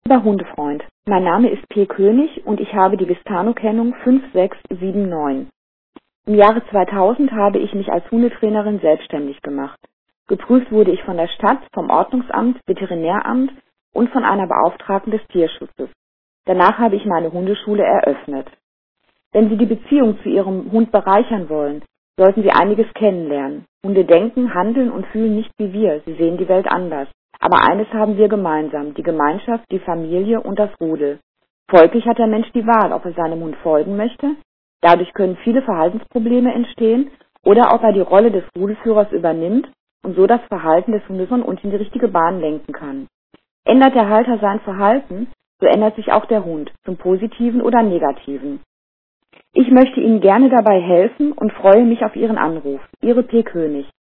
Lieber Hundefreund, mein Name ist P. König und ich habe die Vistano-Kennung 5679. Im Jahre 2000 habe ich mich als Hundetrainerin selbstständig gemacht. Geprüft wurde ich von der Stadt, vom Ordnungsamt, Veterinäramt und von einer Beauftragten des Tierschutzes. Danach habe ich meine Hundeschule eröffnet. Wenn Sie die Beziehung zu Ihrem Hund bereichern wollen, sollten Sie einiges kennenlernen. Hunde denken, handeln und fühlen nicht wie wir, sie sehen die Welt anders. Aber eines haben wir gemeinsam, die Gemeinschaft, die Familie und das Rudel. Folglich hat der Mensch die Wahl, ob er seinem Hund folgen möchte. Dadurch können viele Verhaltensprobleme entstehen oder ob er die Rolle des Rudelführers übernimmt und so das Verhalten des Hundes von unten in die richtige Bahn lenken kann. Ändert der Halter sein Verhalten, so ändert sich auch der Hund, zum Positiven oder Negativen. Ich möchte Ihnen gerne dabei helfen und freue mich auf Ihren Anruf. Ihre P. König.